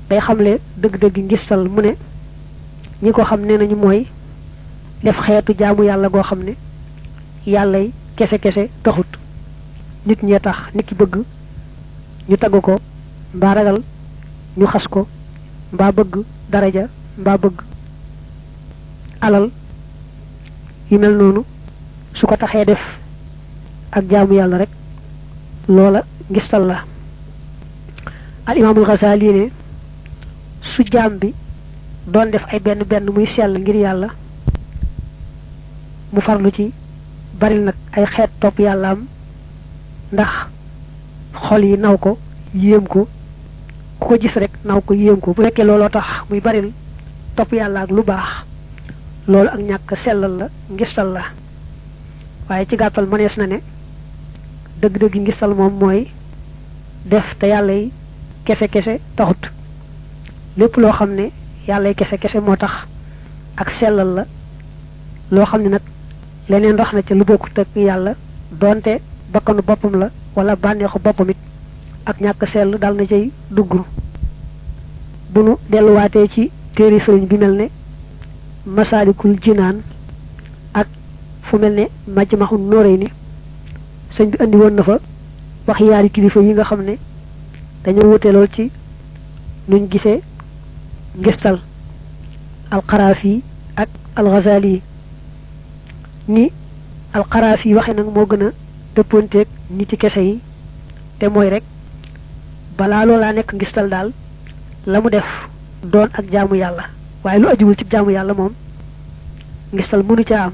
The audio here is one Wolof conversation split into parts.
day xamle dëgg-dëgg ngistal mu ne ñi ko xam nee nañu mooy def xeetu jaamu yàlla goo xam ne yàllay kese taxut nit ñee tax nit ki bëgg ñu tagg ko mbaa ragal ñu xas ko mbaa bëgg daraja mbaa bëgg alal yu mel noonu su ko taxee def ak jaamu yàlla rek loola ngistal la al imaamul Ghazali ne su jaam bi doon def ay benn benn muy sell ngir yàlla mu farlu ci baril nag ay xeet topp yàllaam ndax xol yi naw ko yéem ko ku ko gis rek naw ko yéem ko bu fekkee looloo tax muy baril topp yàlla ak lu baax loolu ak ñàkk sellal la ngistal la waaye ci gàttal mënees na ne dëgg-dëgg ngistal moom mooy def te yàlla yi kese taxut lépp loo xam ne yàlla yi kese moo tax ak sellal la loo xam ne nag leneen rax na ca lu bokkut ak yàlla doonte bakkanu boppam la wala bànneexu boppam it ak ñàkk sell dal na cay dugg bu nu delluwaatee ci téere sëriñ bi mel ne Masaalikul Jinaan ak fu mel ne Majmahun Nurayni sëñ bi andi woon na fa wax yaari kilifa yi nga xam ne dañoo wute lool ci nuñ gisee ngistal al-Qaraafi ak al-Ghazali ni al-Qaraafi waxe nag moo gën a dëppoonteeg nit ci kese yi te mooy rek balaa loolaa nekk ngistal daal la mu def doon ak jaamu yàlla waaye lu ajuwul ci jaamu yàlla moom ngistal mënu ca am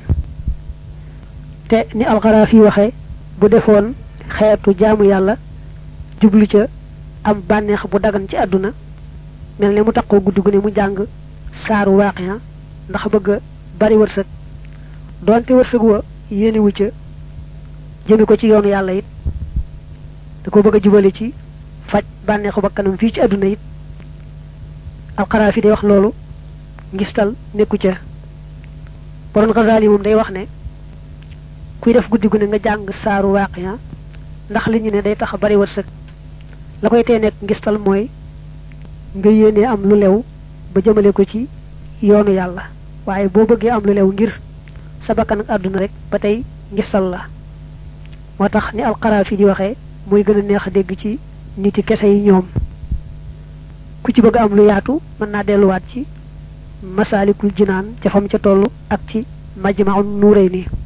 te ni al-Qaraafi waxe bu defoon xeetu jaamu yàlla jublu ca am bànneex bu dagan ci àdduna mel ne mu taxoo guddi gu ne mu jàng saaru Waaqiya ndax bëgg a bari wërsëg doonte wërsëg wa yéenewu ca jëme ko ci yoonu yàlla it da ko bëgg a jubale ci faj bànneexu bakkanam fii ci àdduna it al-Qaraafi day wax loolu ngistal nekku ca borom Ghazali moom day wax ne kuy def guddi gu ne nga jàng saaru Waaqiya ndax li ñu ne day tax a bari wërsëg la koy tee nekk ngistal mooy nga yéenee am lu lew ba jëmale ko ci yoonu yàlla waaye boo bëggee am lu lew ngir sa bakkan ak àdduna rek ba tey ngistal la moo tax ni al-Qaraafi di waxee muy gën a neex a dégg ci niti kese yi ñoom ku ci bëgg am lu yaatu mën naa delluwaat ci Masaalikul Jinaan ca fam ca tollu ak ci Majmahun Nurayni